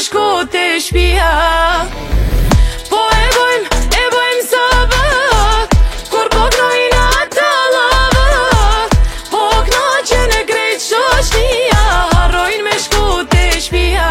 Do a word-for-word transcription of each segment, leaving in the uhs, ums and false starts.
shku te shpia. Po e bojmë, e bojmë sabak, kur po knojna të lavak, po knoqen e krejt shoqnia, harrojnë me shku te shpia.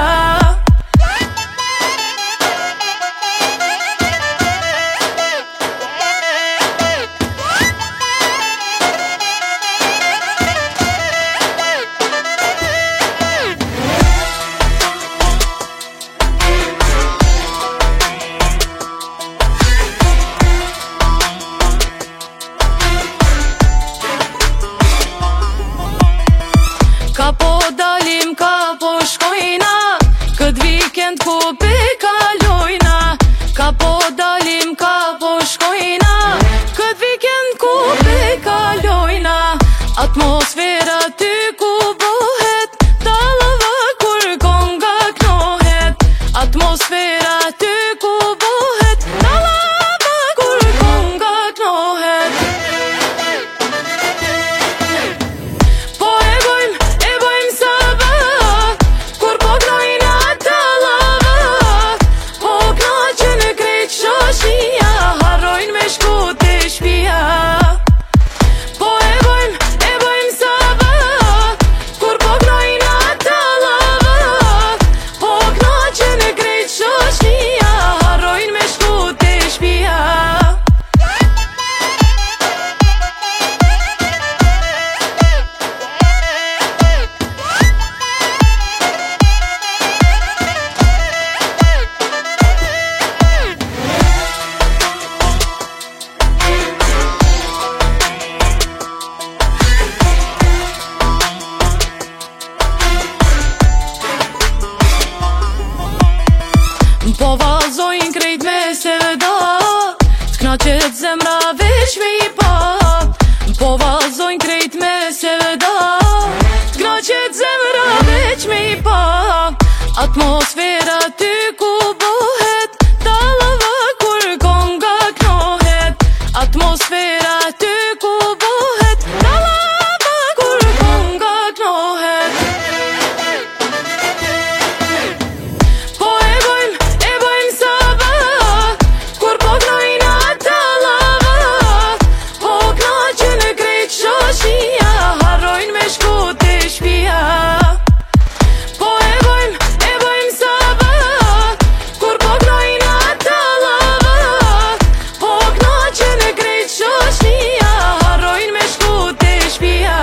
Ka po dalim, ka po shkojna, kët vikend ku pe kalojna. Ka po dalim, ka po shkojna, kët vikend ku pe kalojna. Atmosfera ty ku bohet, tallava kur konga knohet. Atmosfera ty ku bohet, tallava kur konga knohet. Po e bojmë, e bojmë sabak, kur po knojna të lavak, po knoqen e krejt shoqnia, harrojnë me shku te shpia. Po e bojmë, e bojmë sabak, kur po knojna të lavak, po knoqen e krejt shoqnia, harrojnë me shku te shpia. Po vazojnë krejt me sevda, t'knaqet zemra veç me i pa. Po vazojnë krejt me sevda, t'knaqet zemra veç me i pa. Atmosfera ty ku bohet, tallava kur konga knohet. Atmosfera ty ku bohet, tallava kur konga knohet. Po e bojmë, e bojmë sabak, kur po knojna të lavak, po knoqen e krejt shoqnia, harrojnë me shku te shpia. Po e bojmë, e bojmë sabak, kur po knojna të lavak, po knoqen e krejt shoqnia, harrojnë me shku te shpia.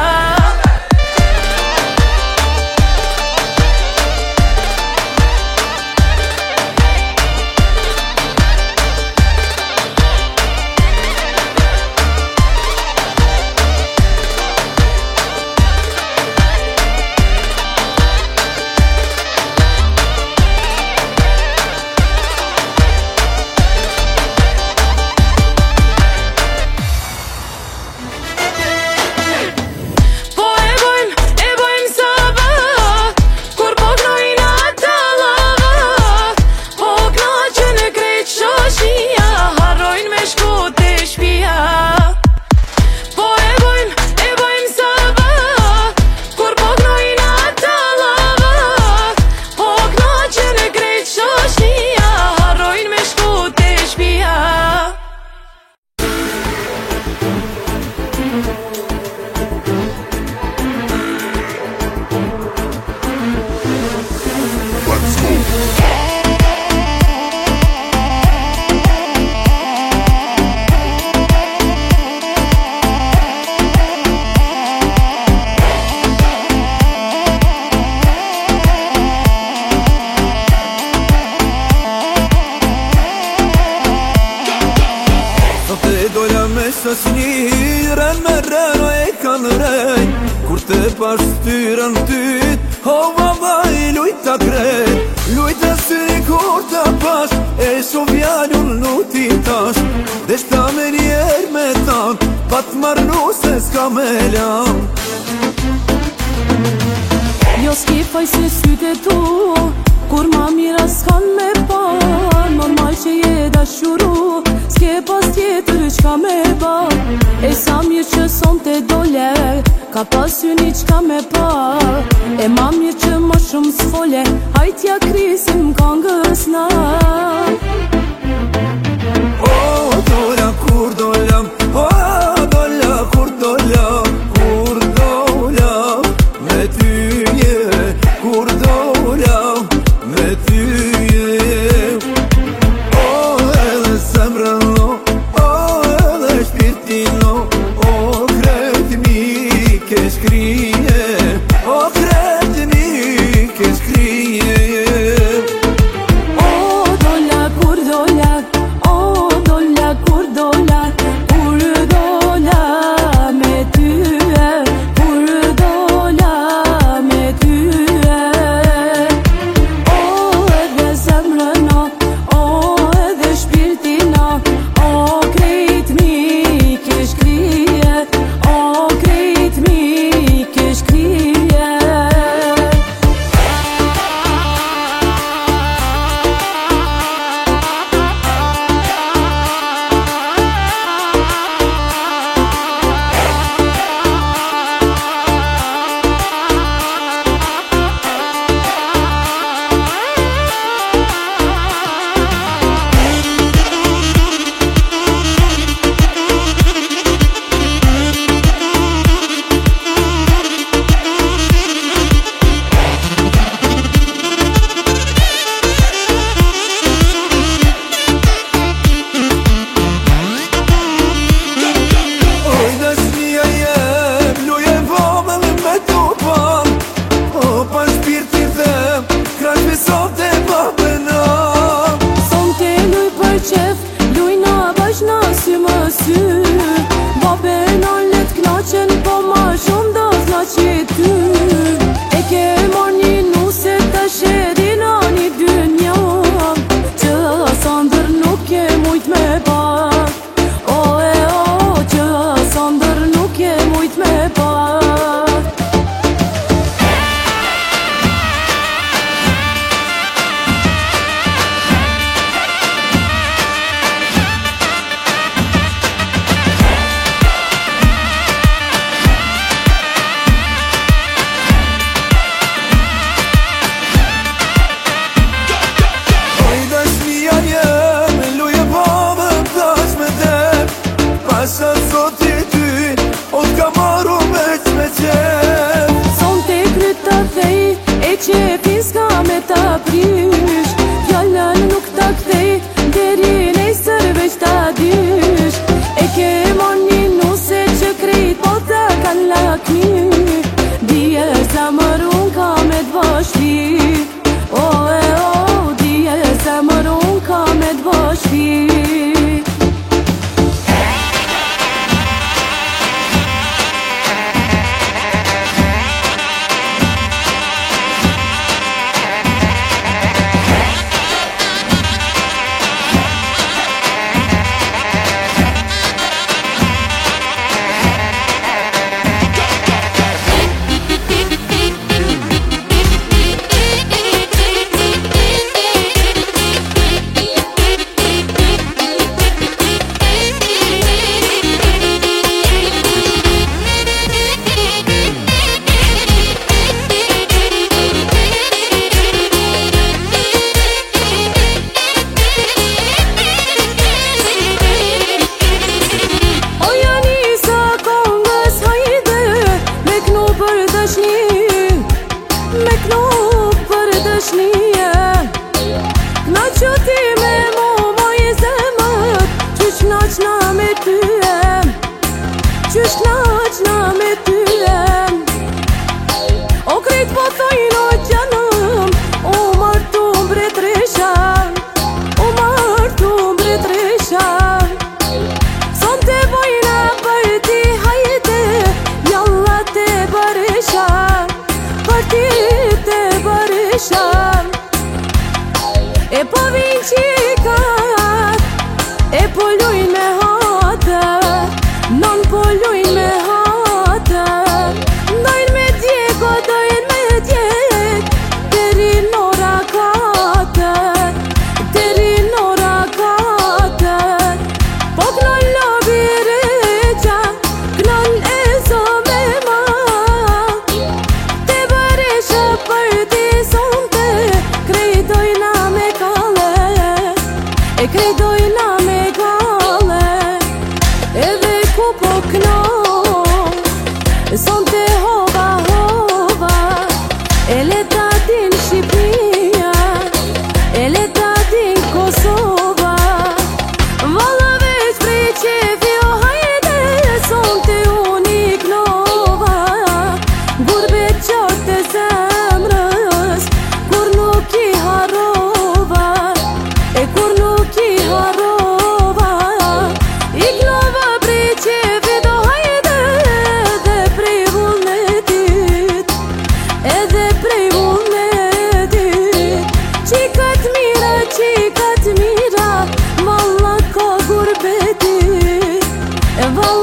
Po e bojmë, e bojmë sabak, kur po knojna të lavak, po knoqen e krejt shoqnia, harrojnë me shku te shpia. Po e bojmë, e bojmë sabak, kur po knojna të lavak, po knoqen e krejt shoqnia, harrojnë me shku te shpia. Sot e doja me shoqni, ren me reno e kanë rej, kur te pash styrën tyt, ho babaj lujta krejt. Lujta si kur ta pash, e shumë fjallun luti tash, deshta me njerë me tan, pa t'marnu se s'ka me lam. Jo s'kipaj se syte tu, kur ma mira s'kan me pa, normal që je dashuru, s'ke pas tjetër qka me ba. E sa mirë që son të dole, ka pasyni qka me pa. E ma mirë që ma shumë s'fole, hajtja krisim kangës na. O, dola kur dola, o, dola kur dola, kur dola me tyje, kur dola me tyje. O, edhe zemrëno, o, edhe shpirtino, o, krejt mi ke shkrije, o, krejt mi ke shkrije. Babe në let knaqen, po ma shumë do knaqe ty. E ke mor një nuse të sherina një dynja, që sa ndër nuk ke mujt me pa. O e o, që sa ndër nuk ke mujt me pa. Sa sot i ty, o t'ka maru me qme qef. Son te kryt të thej, e qepin s'ka me ta prish. Fjallën nuk ta kthej, deri nejsër veç ta dish. E ke mon një nuse që krejt po të kan lakmi. Dije zemërun ka me t'vashti. O e o, dije zemërun ka me t'vashti. Me knop për dëshnije, kna që ti me mu moj zemët, qysh kna qna me tyem, qysh kna qna me tyem. O krejt po thojnë o gjanëm, o martu mbret resha, o martu mbret resha. Son te bojna për ti hajde, jalla te baresha, për ti te baresha. E po vinë qikat, e po lujnë me hata, non po lujnë me hata. Dojnë me djeko, dojnë me djek, deri nora katër, deri nora katër. Po këno lobi reqa,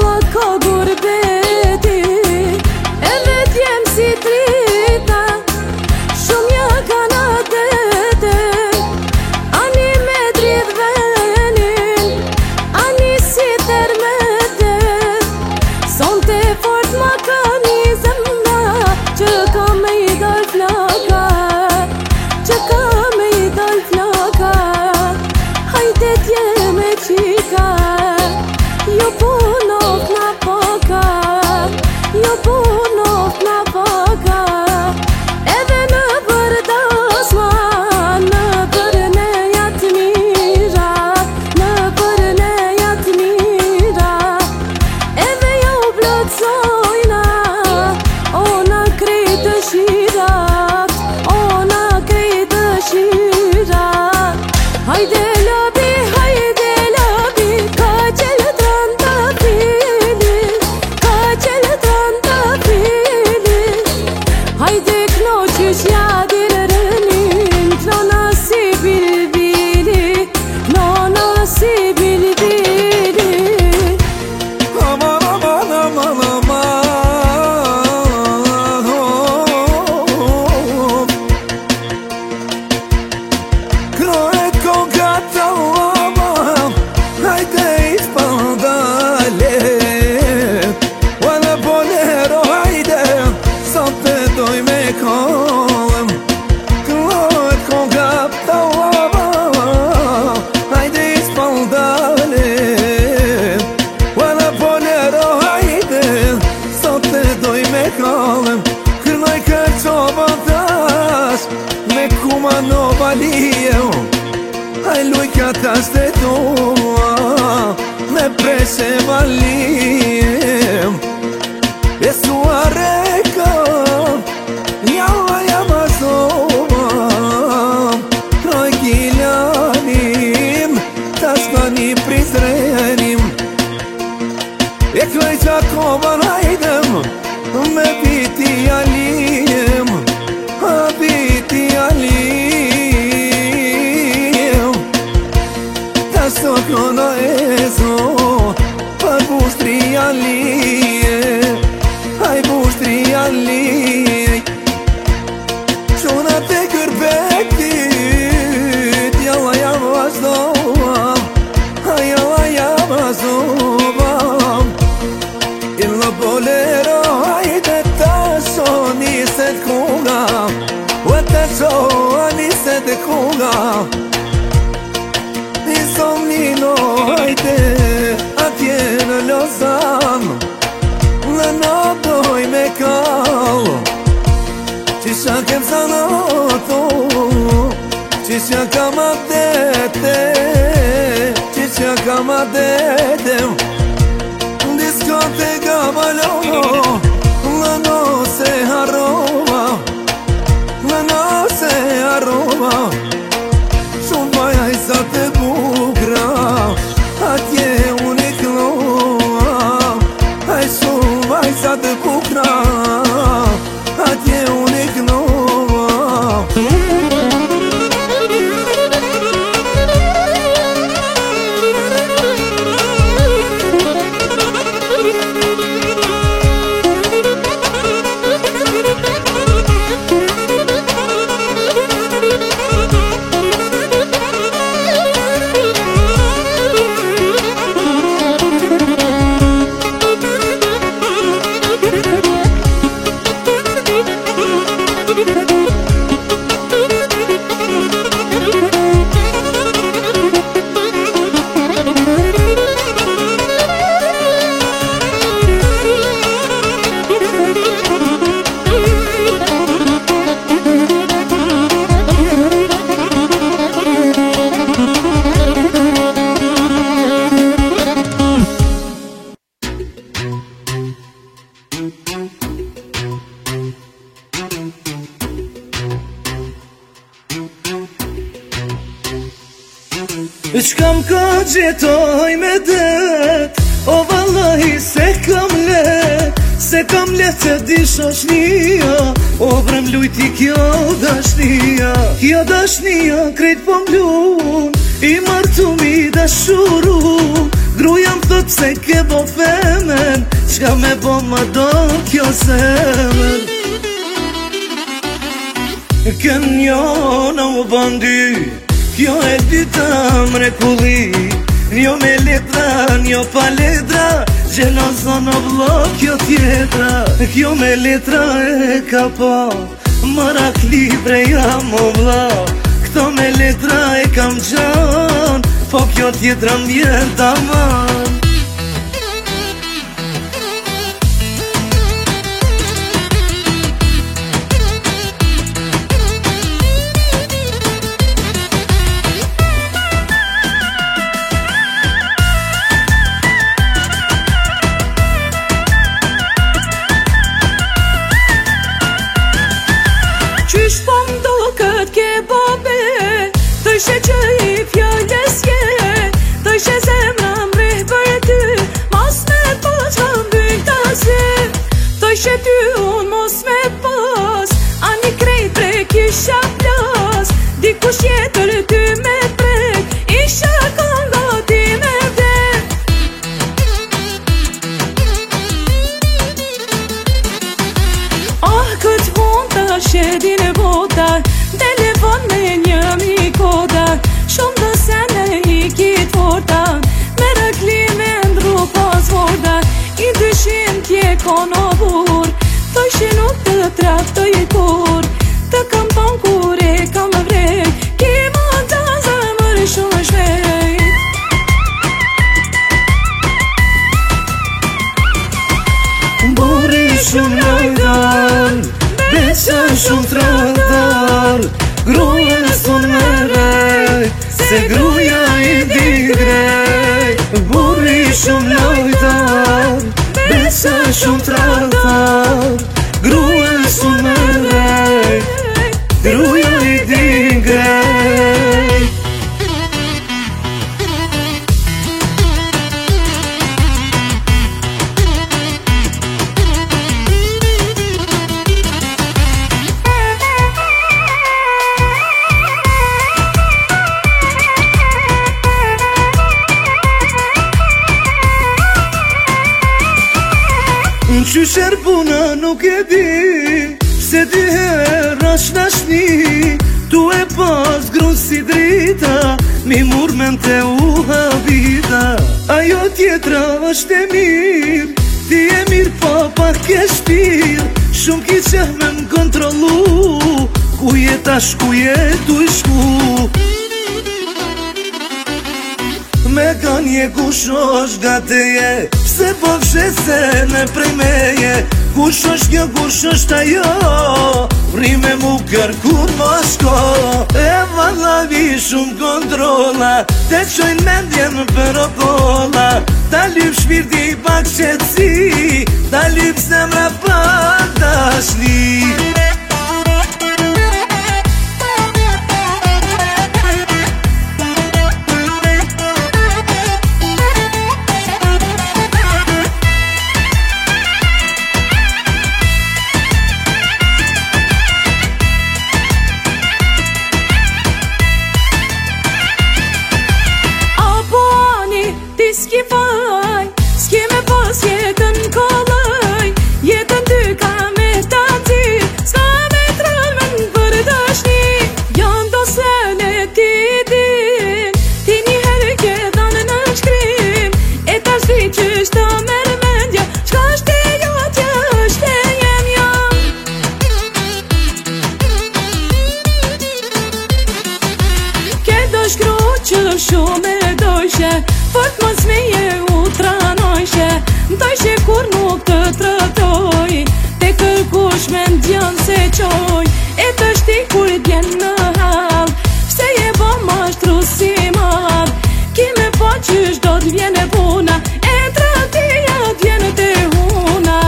ma ka gurbeti edhe t'jem si trita shumë ja kana dete ani me dridh venin ani si termete son te fort ma ka një zemra që ka me i dal flaka që ka me i dal flaka hajde t'jeme qika jo punov na paka jo punov na paka edhe në përdasma në për neja t'mira në për neja t'mira edhe jo blotsojna ona krejt dëshirat ona krejt dëshirat hajde labi hajde labi ka qeltran ta fili ka qeltran ta fili hajde knoqysh ja dirënin knona si bilbili knona si bilbili Aman aman aman aman Kroet konga ta aman Hajde ispandale Wala bolero hajde Sot te doj me kolem Kroet konga ta aman Hajde ispandale Wala bolero hajde Sot te doj me kolem Kërnoj kërqova tash Me kuma no valije Aj lujka tash te tua Me preshe valije E sua reka Java java zova Kroj kiljanim Tash tani prizrenim E kroj qakovan hajdem Me biti alijem A biti alijem Tash to kona ezo Për bushtri alije Aj bushtri alije Qona te kërbektit Jalla java zova Jalla java zova Illa bolero hajde taso niset kunga Wa taso niset kunga Insomnino hajde atje në Lozan Në natoj me kall Qisha kem zanoto Qisha kam atete Qisha kam atete Diskoteka balongo La no se harrova La no se harrova Shumë baja i sa të bukra Atje unë i kloa Aj shumë baja i sa të bukra Atje unë i kloa Shkam ka gjetoj me det O vallahi se kam let Se kam let se di shoshnia O vrem lujti kjo dashnia Kjo dashnia krejt po mlun I martu mi dashuru Gruja më thot se ke bo femen, qka me bo më do kjo semen. Kën njo në më bandi, kjo e dita mrekulli, njo me letra, njo pa letra, gjeloza në vlog kjo tjetra. Kjo me letra e ka pa, marak libre jam o vla. Këto me letra e kam gjan, po kjo tjetra m'vjen taman. Qysh po m'duket ke bobe, thëshe që i fjallës je, thëshe zemra mreh për ty, mos me po që mbyll të zi. Thëshe ty unë mos me pas, ani krejt prek isha plas, dikush jetër ty me prek, isha konga ti me vdek. Ah, këtë mund të shedin e botar, telefon me një mi kodar, shumë të sene i kitë fortar, me rëkli me ndru pas vordar, i dyshin tje kono bur, thëshe nuk të traftoj kur, të kam ton kur e kam vrek, ki mund të zemër shumë shpejt. Buri shumë lojdar, beqa shumë tradar, gruja son me rej, se gruja i di grej. Buri shumë lojdar, beqa shumë tradar, gruja son me rej, gruja i di grej. Qysh erbuna nuk e di, se di her është nashni, tu e pas grun si drita, mi murmen te u habita. Ajo tjetra është e mirë, ti e mirë pa pak ke shpir, shumë ki qeh me m'kontrollu, ku je tash ku je tu i shku. Me ganje kush është gateje, se po fshese në prej meje. Kush është kjo, kush është ajo, rime mu kërkur më shko. E vallavi shumë kontrola, te qojnë mendjen për okolla, ta lyp shpirti pak qetsi, ta lyp zemra pak dashni. S'ki faj, s'ki me pas jetën kollaj, jetën ty ka me ta ty, s'ka me trall me n'për dashni. Janë do sene ti din, ti njëherë ke dhanë në shkrim, e ta shdi që shtë merë mendja, qka shte jo tja shte jem jam. Ke do shkru që shumë e dojshe, fort mos me je u tranojshe, ndojshe kur nuk të tratoj, te kërkush me ndjan se qoj, e të shti kur t'jen në hal, se je bo ma shtru si mal, ki me po qysh do t'vjene puna, e tratia t'vjene te huna.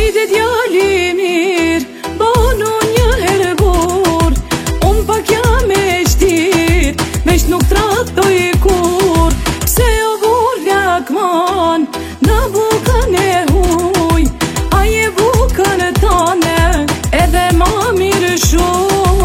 Hajde djali mirë, banu një herë burë. Unë pak jam me shtirë, me sh nuk traktoj kur. Pse o burë lakman, në bukën e huj, aje bukën tane, edhe ma mirë shuj.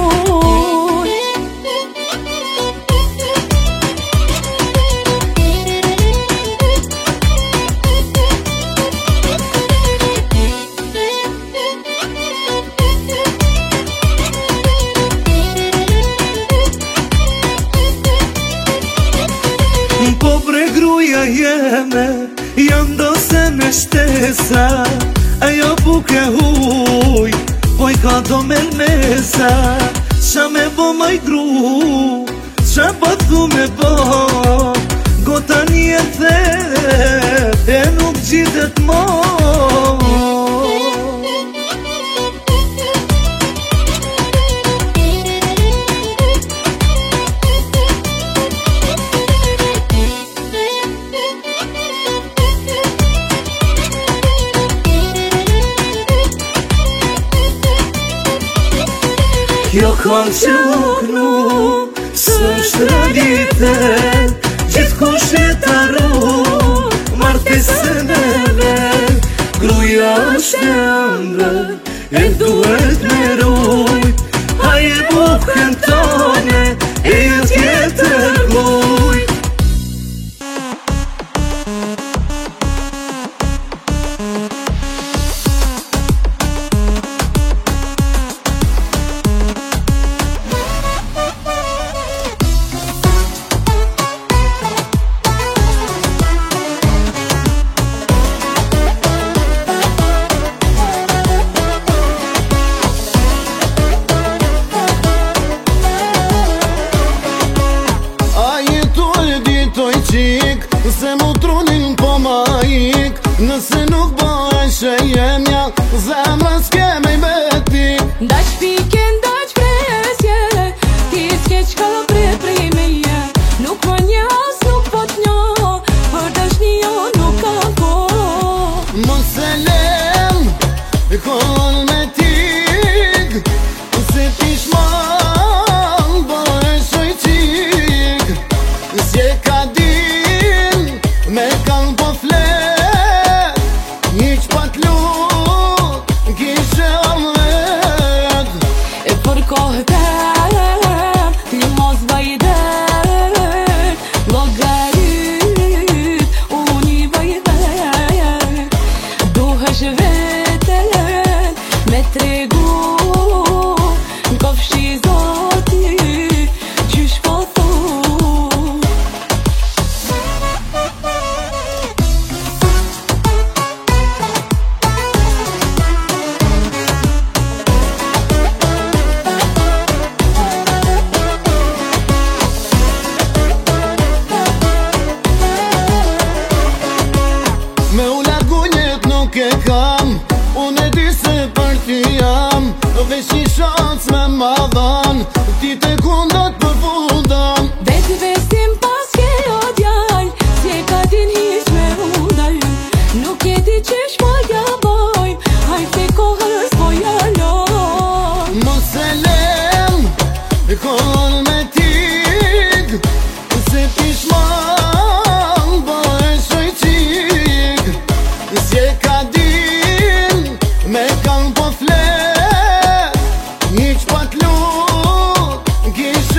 Po bre gruja jeme, janë do se me shtesa. Ajo buke huj, po i ka do me lmesa. Qa me bo maj gru, qa po thu me bo. Gota një the, e nuk gjitet mo. Kjo kanë që uknu, së është realitet. Gjithë kush e të arru, martesën e vet. Gruja është e ëndër, e duhet me rujt. Haje bukën tone, e tjetër kujt. Se mu trunin po ma ik, nëse nuk bëhe që jemja, zemra s'keme i betik. Ndaq pike, ndaq presje, ti s'ke qka pre prej meje. Nuk më njas, nuk po t'njo, për dashnia nuk ka ko. Mos e lem, kohën me tik, se ti shman, bëhe që i qik. S'je ka din, me kanë po flet, një që pat lut, kishe omlet. E për kohë tem, një mos bajder, logarit, unë i bajder. Duhesh veten, me tregu, n'kofshi zoti, qysh po thu. Me u largu njet nuk e kam, unë e di se për ty jam. Veç një shans me ma dhan, ti te kundot për fundan. Veti vestim pas ke o djall, si e ka din hiq me udall. Nuk e di qesh ma ja bojm, hajte kohës po ja lojm. Mos e lem, kohën me tik, se ti shman, bëhe që i qik. S'je ka din, me kanë po flet, një që pat lut, kish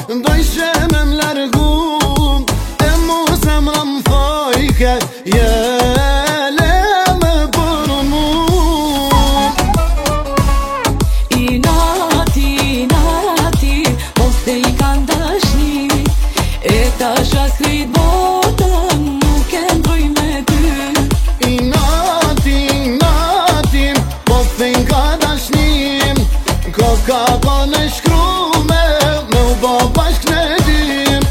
Dojshe me m'largu e mu zemra m'thojke jele me për mu. I nati, nati, poste i kanë dashni, e tasha skrit botën, nuk e ndroj me ty. I nati, nati, poste i ka dashni, ko ka kon e shkrume, me u bo bashk në dim.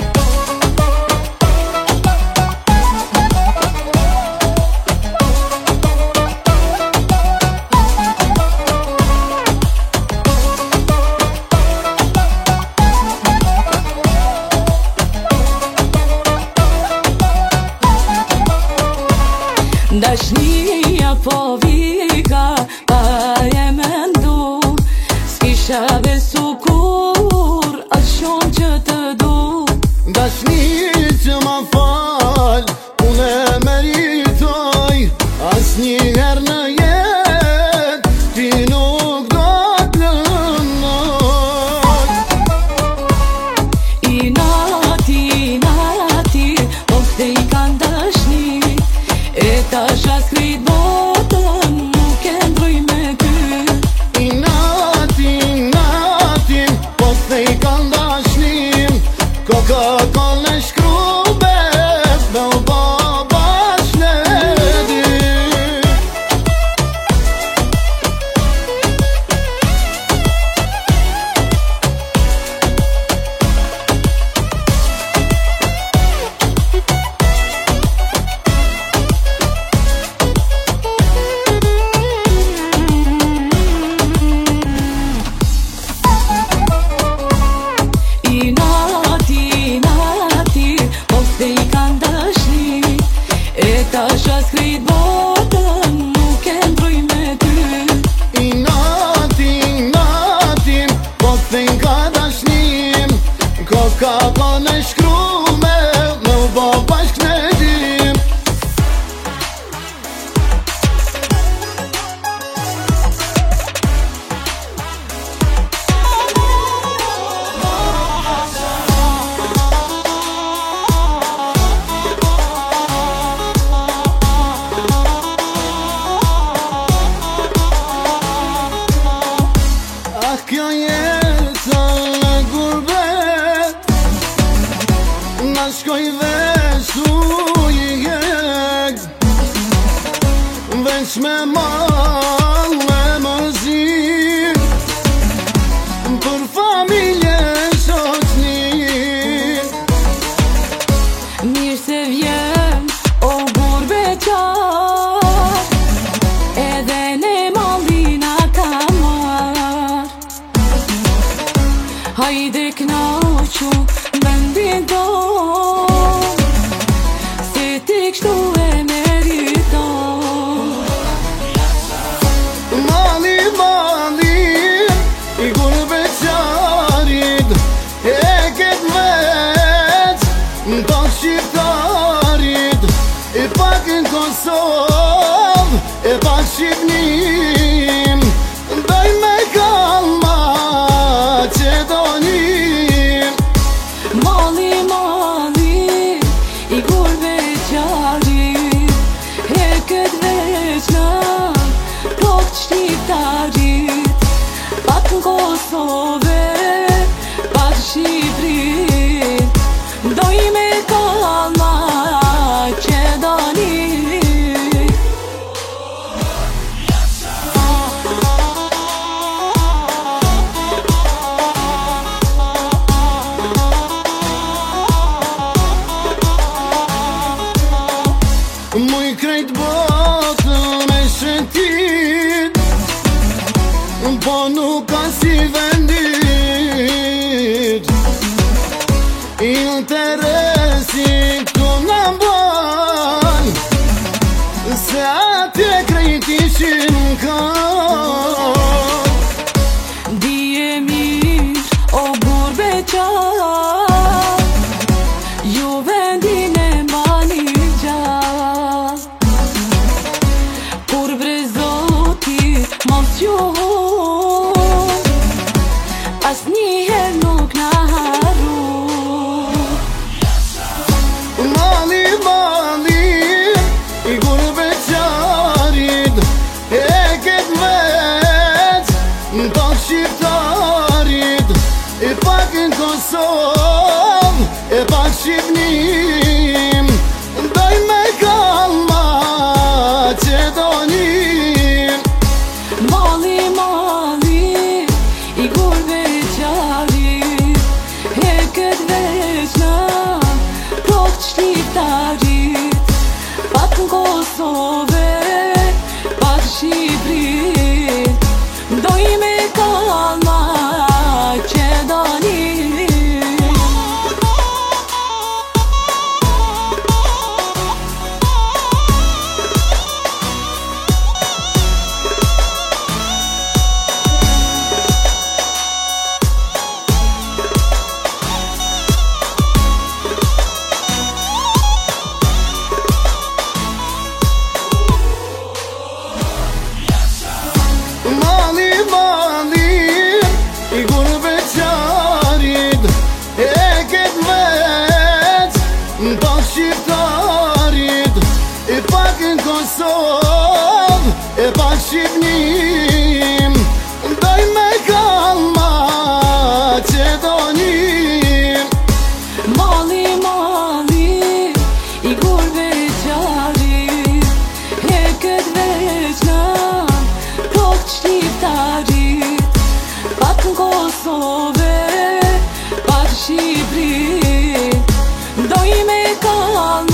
Dashnia po vika, pa e mendu, s'kisha besu kur, atë shumë që të du. Dashni që ma fal, unë e meritoj, as një her në jet, ti nuk do t'lënoj. I nati, nati, poste i kanë dashni, e tasha skrit botën, nuk e ndroj me ty. I nati, nati, poste i kanë dashni, ko ka kon e shkrube, me u bo bashk në dim. I nati, nati, poste i kanë dashni, e tasha skrit botën, nuk e ndroj me ty. I nati, nati, poste i ka dashni, ko ka kon e shkrume, me u bo bashk në dim. Ah, kjo jetë në gurbet, na shkoj veç u i hek, veç me mal me mëzik, për familje shoqni. Mirë se vjen, o gurbe qar, edhe ne mallina ka marr. Hajde knaqu vendin ton, se ti kështu e meriton. Mali, mali, i gurbe qarit, e ket veç, në shqiptarit, e pak në Kosovë, e pak Shqipnim, doj me kalma që donim. Mali, mali, i gurbe qarit, e këtë veç në plok shqiptarit, pak në Kosove, pak Shqiprit, doj me kalma që doni. Muj krejt botën e shëtit, po nuk ka si vendit. Interesi këtu në ban, se atje krejt ishin kanë. Dije mirë, o gurbe qar, ju vendin e mbani gjallë. Kur bre zoti mos ju, as njëherë nuk na harë. Kosovë e pak Shqipnim, doj me kalma Qedonin. Mali, mali, i gurve qari, e këtë veçna, plot shqiptarit, pak në Kosove, pak Shqiprin, doj me kalma Qedonin. Mali, mali, i gurve qarit, e këtë veç, në pak shqiptarit, e pak në Kosovë, e pak Shqipnim, doj me kalma Qedonin. Mali, mali, i gurve qarit, e këtë veçna, plot shqiptarit, pak në Kosove, pak Shqiprin, doj me kalma